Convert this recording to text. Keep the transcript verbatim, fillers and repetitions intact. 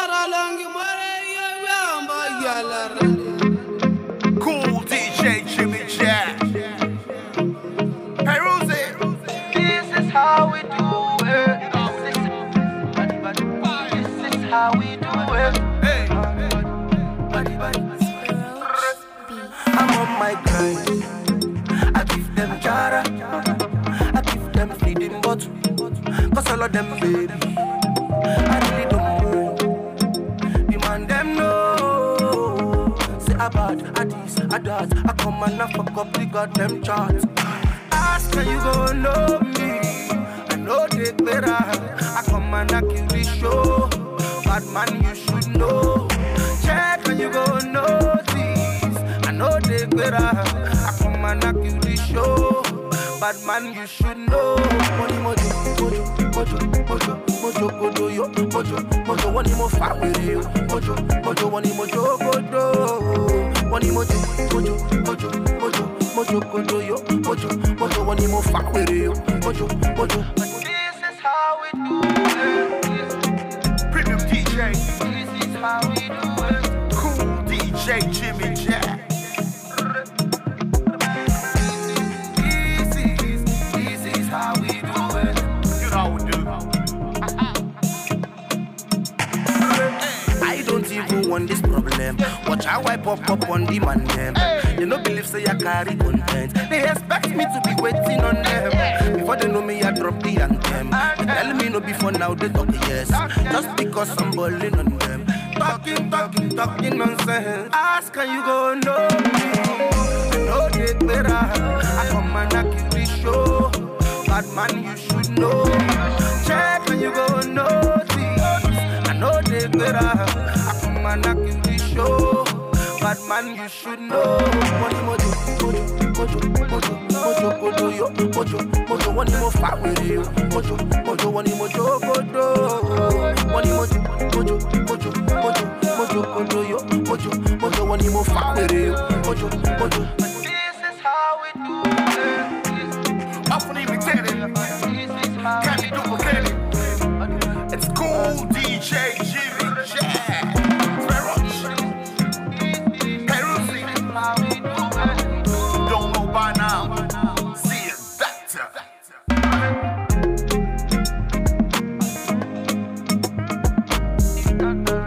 Cool D J Jimmy Jack. Hey Rosie, This is how we do it. This is how we do it. hey, I'm on my grind. I give them jara. I give them feeding bottle. Cause all of them baby, I really don't know. Demand them know. Say about, I this, I that. I come and I fuck up the goddamn chart. Ask how you gon' know me. I know they better. I come and I kill the show. Bad man, you should know. Check how you gon' know this. I know they better. I come and I kill the show. Bad man, you should know. Money mojo, mojo, mojo, mojo, mojo, godo yo, mojo, mojo, money mo far with you, mojo, mojo, money mojo, godo, money mojo, mojo, mojo, mojo, mojo, godo yo, mojo, mojo, money mo far with you, mojo, mojo. This is how we do it. Premium D J, This is how we do it. Cool D J Jimmy Jack. This is, this is how we do it. You know how we do. I don't even want this problem. Watch how I pop up on the man them. They no believe say I carry content. They expect me to be waiting on them. Before they know me, I drop the anthem. They tell me no before now they talk yes. Just because I'm balling on them. Talking, talking, talking nonsense. Ask can you go know me? I know they better. I come and I kill the show. Bad man, you should know. Check when you go know this. I know they better. I come and I kill the show. Bad man, you should know. Money mojo, mojo, mojo, mojo, mojo, mojo, yo, mojo, mojo, money mo far with you, mojo, mojo, money mojo, mojo, money mojo, mojo, mojo, mojo, mojo, mojo, yo, mojo, mojo, money mo far with you, mojo, mojo. This is how we do it. Often imitated, This is how can't we be do duplicated. It's Cool D J Jimmy Jack. Feroz. Hey Rosie, how we do don't know by now. See you doctor. it.